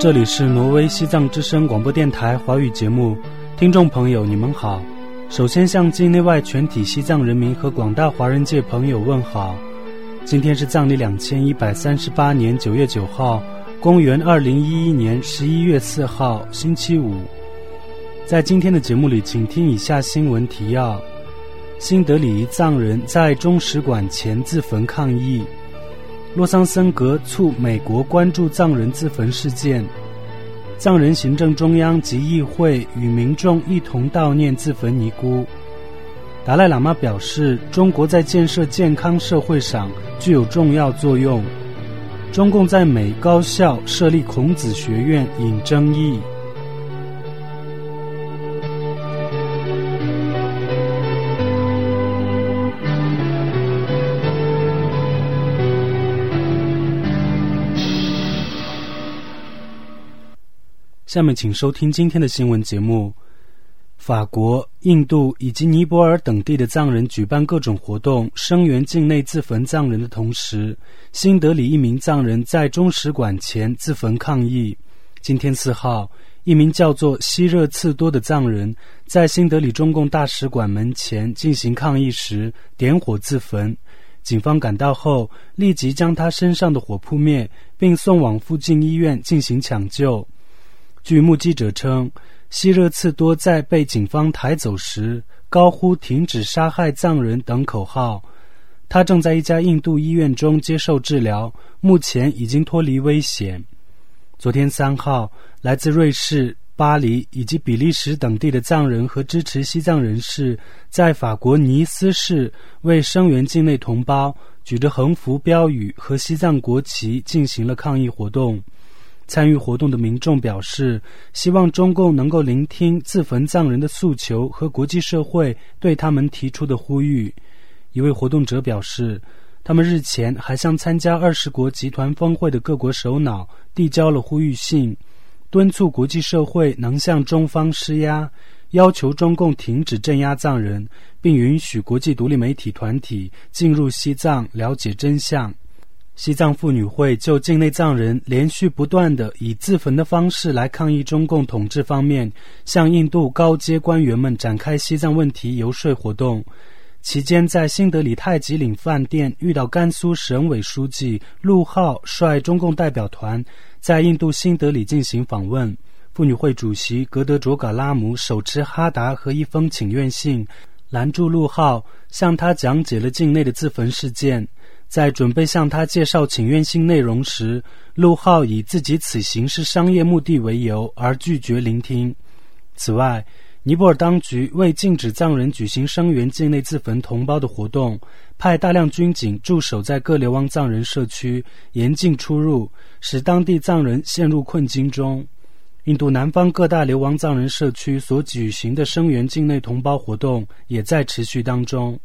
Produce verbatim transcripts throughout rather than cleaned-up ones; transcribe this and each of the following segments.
这里是挪威西藏之声广播电台华语节目，听众朋友你们好。首先向境内外全体西藏人民和广大华人界朋友问好。今天是藏历两千一百三十八年九月九号，公元二零一一年十一月四号，星期五。在今天的节目里，请听以下新闻提要：新德里一藏人在中使馆前自焚抗议；洛桑森格促美国关注藏人自焚事件；藏人行政中央及议会与民众一同悼念自焚尼姑；达赖喇嘛表示，中国在建设健康社会上具有重要作用；中共在美高校设立孔子学院引争议。下面请收听今天的新闻节目。法国、印度以及尼泊尔等地的藏人举办各种活动，声援境内自焚藏人的同时，新德里一名藏人在中使馆前自焚抗议。今天四号，一名叫做希热次多的藏人在新德里中共大使馆门前进行抗议时点火自焚，警方赶到后立即将他身上的火扑灭，并送往附近医院进行抢救。据目击者称，希热次多在被警方抬走时高呼停止杀害藏人等口号。他正在一家印度医院中接受治疗，目前已经脱离危险。昨天三号，来自瑞士、巴黎以及比利时等地的藏人和支持西藏人士在法国尼斯市为声援境内同胞，举着横幅标语和西藏国旗进行了抗议活动。参与活动的民众表示，希望中共能够聆听自焚藏人的诉求和国际社会对他们提出的呼吁。一位活动者表示，他们日前还向参加二十国集团峰会的各国首脑递交了呼吁信，敦促国际社会能向中方施压，要求中共停止镇压藏人，并允许国际独立媒体团体进入西藏了解真相。西藏妇女会就境内藏人连续不断地以自焚的方式来抗议中共统治方面，向印度高阶官员们展开西藏问题游说活动。期间在新德里太极岭饭店遇到甘肃省委书记陆浩率中共代表团在印度新德里进行访问。妇女会主席格德卓嘎拉姆手持哈达和一封请愿信，拦住陆浩，向他讲解了境内的自焚事件。在准备向他介绍请愿信内容时，陆浩以自己此行是商业目的为由而拒绝聆听。此外，尼泊尔当局为禁止藏人举行声援境内自焚同胞的活动，派大量军警驻守在各流亡藏人社区，严禁出入，使当地藏人陷入困境中。印度南方各大流亡藏人社区所举行的声援境内同胞活动也在持续当中。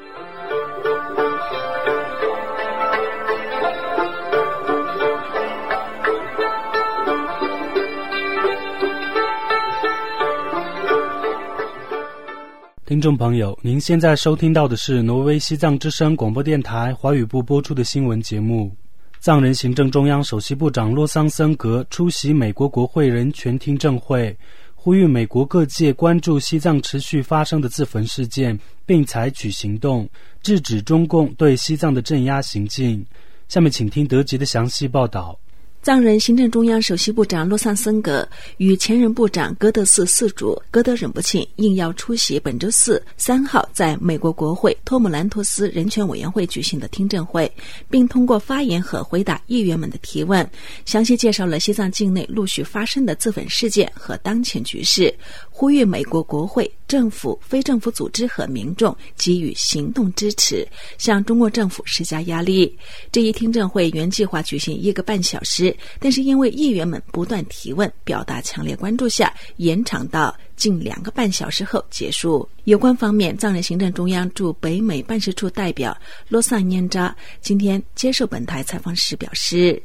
听众朋友，您现在收听到的是挪威西藏之声广播电台华语部播出的新闻节目。藏人行政中央首席部长洛桑森格出席美国国会人权听证会，呼吁美国各界关注西藏持续发生的自焚事件，并采取行动，制止中共对西藏的镇压行径。下面请听德籍的详细报道。 藏人行政中央首席部长洛桑森格与前任部长哥德寺寺主哥德忍不钦应邀出席本周四三号在美国国会托姆兰托斯人权委员会举行的听证会，并通过发言和回答议员们的提问，详细介绍了西藏境内陆续发生的自焚事件和当前局势，呼吁美国国会、政府、非政府组织和民众给予行动支持，向中国政府施加压力。这一听证会原计划举行一个半小时，但是因为议员们不断提问，表达强烈关注下，延长到近两个半小时后结束。有关方面，藏人行政中央驻北美办事处代表罗桑念扎今天接受本台采访时表示，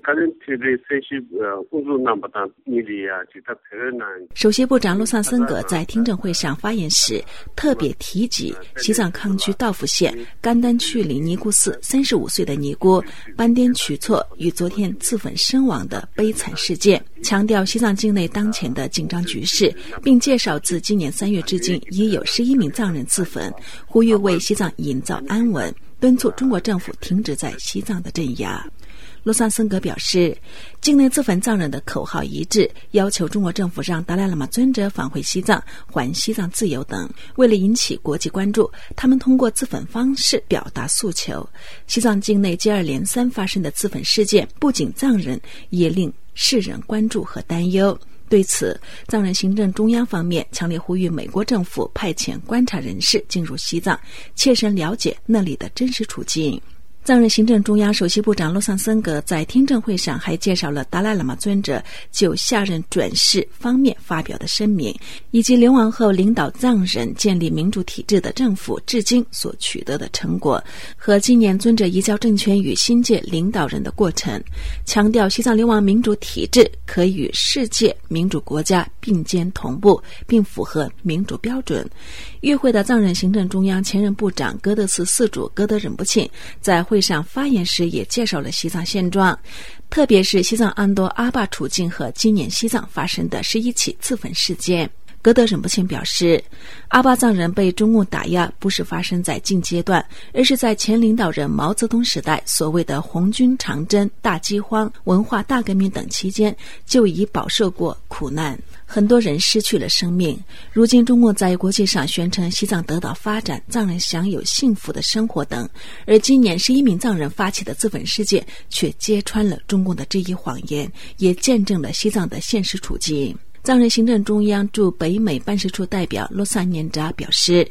首席部长罗桑森格在听证会上发言时特别提及西藏康区道府县甘丹区里尼姑寺三十五岁的尼姑班颠曲措于昨天自焚身亡的悲惨事件，强调西藏境内当前的紧张局势，并介绍自今年三月至今已有十一名藏人自焚，呼吁为西藏营造安稳，敦促中国政府停止在西藏的镇压。罗桑森格表示，境内自焚藏人的口号一致，要求中国政府让达赖喇嘛尊者返回西藏，还西藏自由等。为了引起国际关注，他们通过自焚方式表达诉求。西藏境内接二连三发生的自焚事件，不仅藏人，也令世人关注和担忧。对此，藏人行政中央方面强烈呼吁美国政府派遣观察人士进入西藏，切身了解那里的真实处境。藏人行政中央首席部长洛桑森格在听证会上还介绍了达赖喇嘛尊者就下任转世方面发表的声明，以及流亡后领导藏人建立民主体制的政府至今所取得的成果，和今年尊者移交政权与新界领导人的过程，强调西藏流亡民主体制可以与世界民主国家并肩同步，并符合民主标准。与会的藏人行政中央前任部长哥德寺寺主哥德忍不沁在会上发言时也介绍了西藏现状，特别是西藏安多阿坝处境和今年西藏发生的十一起自焚事件。哥德忍不沁表示，阿坝藏人被中共打压不是发生在近阶段，而是在前领导人毛泽东时代所谓的红军长征、大饥荒、文化大革命等期间就已饱受过苦难，很多人失去了生命。如今中共在国际上宣称西藏得到发展，藏人享有幸福的生活等，而今年十一名藏人发起的自焚事件却揭穿了中共的这一谎言，也见证了西藏的现实处境。藏人行政中央驻北美办事处代表罗桑念扎表示，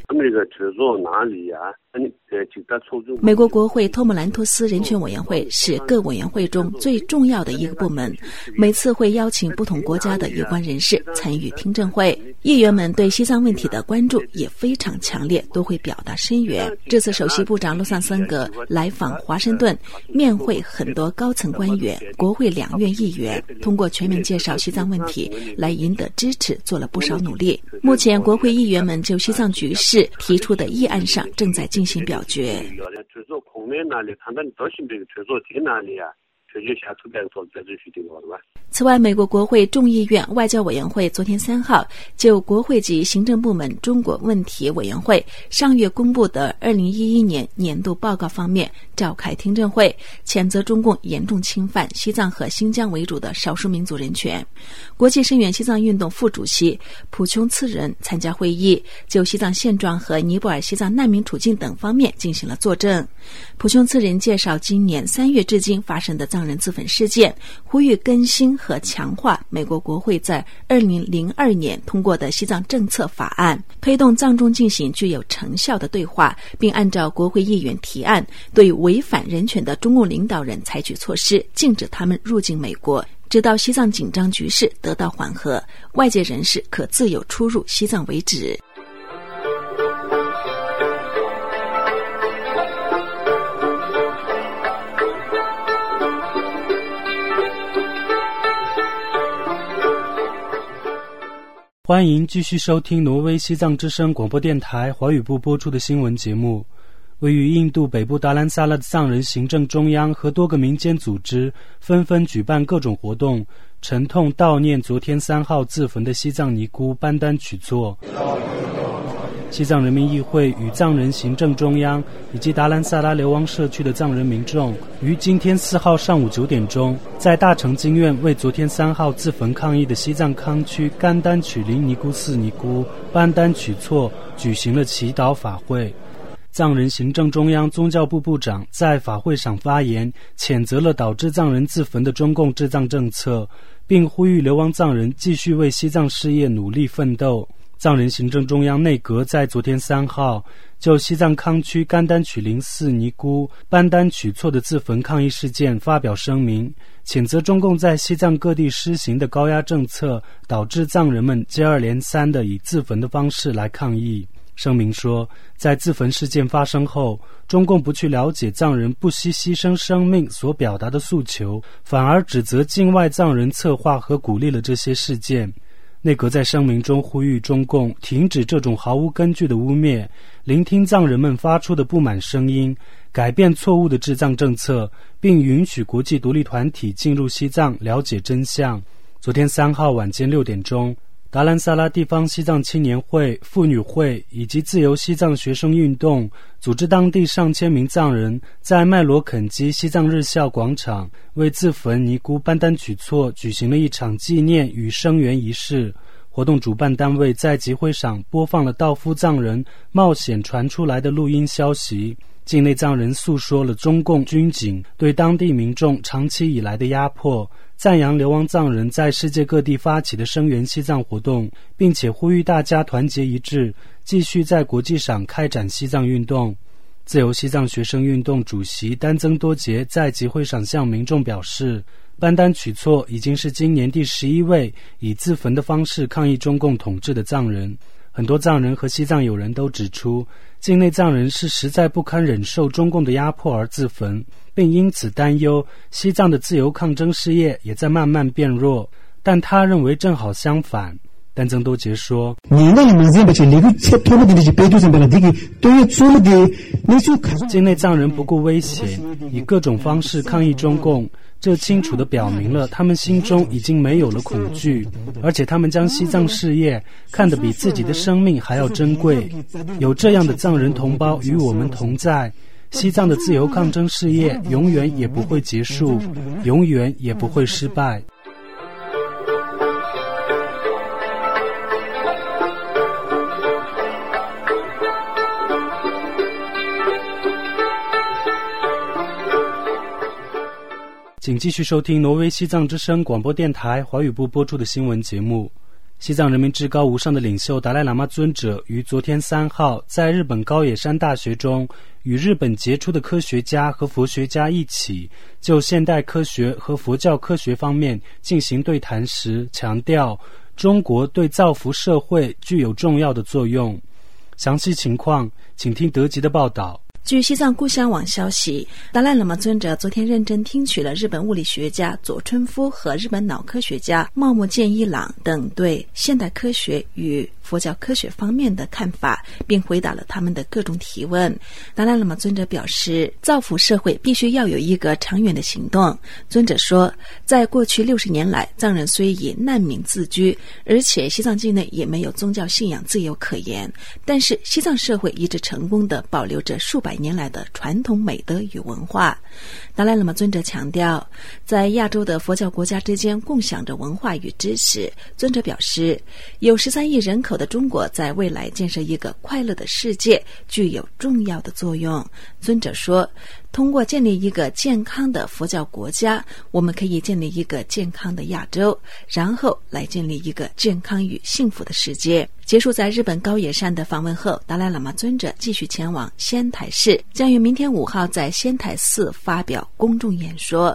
美国国会托姆兰托斯人权委员会是各委员会中最重要的一个部门，每次会邀请不同国家的有关人士参与听证会。议员们对西藏问题的关注也非常强烈，都会表达声援。这次首席部长洛桑森格来访华盛顿，面会很多高层官员、国会两院议员，通过全面介绍西藏问题来赢得支持做了不少努力。目前国会议员们就西藏局势提出的议案上正在进行表决。此外，美国国会众议院外交委员会昨天三号就国会及行政部门中国问题委员会上月公布的二零一一年年度报告方面召开听证会，谴责中共严重侵犯西藏和新疆为主的少数民族人权。国际声援西藏运动副主席普琼次仁参加会议，就西藏现状和尼泊尔西藏难民处境等方面进行了作证。普琼次仁介绍今年三月至今发生的藏人自焚事件，呼吁更新和强化美国国会在二零零二年通过的西藏政策法案，推动藏中进行具有成效的对话，并按照国会议员提案，对违反人权的中共领导人采取措施，禁止他们入境美国，直到西藏紧张局势得到缓和，外界人士可自由出入西藏为止。 欢迎继续收听挪威西藏之声广播电台华语部播出的新闻节目。位于印度北部达兰萨拉的藏人行政中央和多个民间组织纷纷举办各种活动，沉痛悼念昨天三号自焚的西藏尼姑班丹曲措。西藏人民议会与藏人行政中央以及达兰萨拉流亡社区的藏人民众于今天四号上午九点钟，在大成经院为昨天三号自焚抗议的西藏康区甘丹曲林尼姑寺尼姑班丹曲措举行了祈祷法会。藏人行政中央宗教部部长在法会上发言，谴责了导致藏人自焚的中共治藏政策，并呼吁流亡藏人继续为西藏事业努力奋斗。 藏人行政中央内阁在昨天三号就西藏康区甘丹曲林寺尼姑班丹曲措的自焚抗议事件发表声明，谴责中共在西藏各地施行的高压政策导致藏人们接二连三地以自焚的方式来抗议。声明说，在自焚事件发生后，中共不去了解藏人不惜牺牲生命所表达的诉求，反而指责境外藏人策划和鼓励了这些事件。内阁在声明中呼吁中共停止这种毫无根据的污蔑，聆听藏人们发出的不满声音，改变错误的治藏政策，并允许国际独立团体进入西藏了解真相。昨天三号晚间六点钟，达兰萨拉地方西藏青年会、妇女会以及自由西藏学生运动组织当地上千名藏人在麦罗肯基西藏日校广场为自焚尼姑班丹曲措举行了一场纪念与声援仪式。活动主办单位在集会上播放了道夫藏人冒险传出来的录音消息，境内藏人诉说了中共军警对当地民众长期以来的压迫，赞扬流亡藏人在世界各地发起的声援西藏活动，并且呼吁大家团结一致，继续在国际上开展西藏运动。自由西藏学生运动主席丹增多杰在集会上向民众表示，班丹曲措已经是今年第十一位以自焚的方式抗议中共统治的藏人。很多藏人和西藏友人都指出，境内藏人是实在不堪忍受中共的压迫而自焚，并因此担忧西藏的自由抗争事业也在慢慢变弱。但他认为正好相反。丹增多杰说，境内藏人不顾危险，以各种方式抗议中共，这清楚地表明了他们心中已经没有了恐惧，而且他们将西藏事业看得比自己的生命还要珍贵。有这样的藏人同胞与我们同在，西藏的自由抗争事业永远也不会结束，永远也不会失败。请继续收听挪威西藏之声广播电台华语部播出的新闻节目。西藏人民至高无上的领袖达赖喇嘛尊者于昨天三号在日本高野山大学中与日本杰出的科学家和佛学家一起就现代科学和佛教科学方面进行对谈时，强调中国对造福社会具有重要的作用。详细情况请听德籍的报道。 据西藏故乡网消息，达赖喇嘛尊者昨天认真听取了日本物理学家佐春夫和日本脑科学家茂木健一郎等对现代科学与佛教科学方面的看法，并回答了他们的各种提问。达赖喇嘛尊者表示，造福社会必须要有一个长远的行动。尊者说，在过去六十年来，藏人虽以难民自居，而且西藏境内也没有宗教信仰自由可言，但是西藏社会一直成功地保留着数百年来的传统美德与文化。达赖喇嘛尊者强调，在亚洲的佛教国家之间共享着文化与知识。尊者表示，有十三亿人口的中国在未来建设一个快乐的世界具有重要的作用。尊者说，通过建立一个健康的佛教国家，我们可以建立一个健康的亚洲，然后来建立一个健康与幸福的世界。结束在日本高野山的访问后，达赖喇嘛尊者继续前往仙台市，将于明天五号在仙台寺发表公众演说。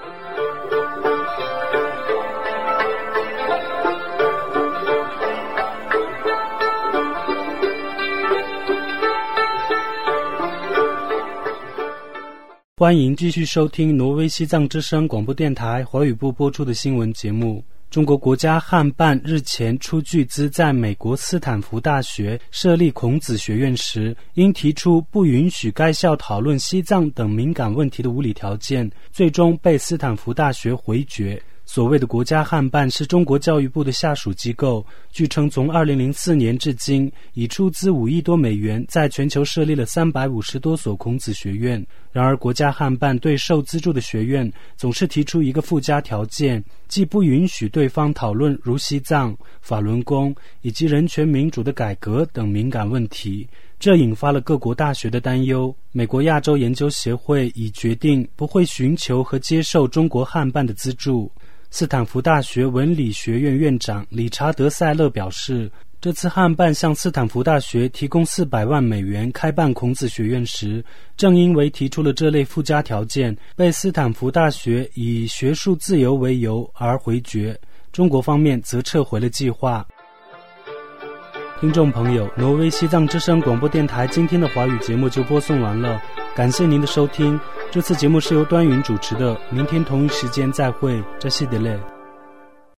欢迎继续收听挪威西藏之声广播电台华语部播出的新闻节目。中国国家汉办日前出巨资在美国斯坦福大学设立孔子学院时，因提出不允许该校讨论西藏等敏感问题的无理条件，最终被斯坦福大学回绝。所谓的国家汉办是中国教育部的下属机构，据称从二零零四年至今已出资五亿多美元，在全球设立了三百五十多所孔子学院。然而国家汉办对受资助的学院总是提出一个附加条件，即不允许对方讨论如西藏、法轮功以及人权民主的改革等敏感问题，这引发了各国大学的担忧。美国亚洲研究协会已决定不会寻求和接受中国汉办的资助。斯坦福大学文理学院院长理查德·塞勒表示， 这次汉办向斯坦福大学提供四百万美元开办孔子学院时，正因为提出了这类附加条件，被斯坦福大学以学术自由为由而回绝。中国方面则撤回了计划。听众朋友，挪威西藏之声广播电台今天的华语节目就播送完了，感谢您的收听。这次节目是由端云主持的，明天同一时间再会，这是德勒。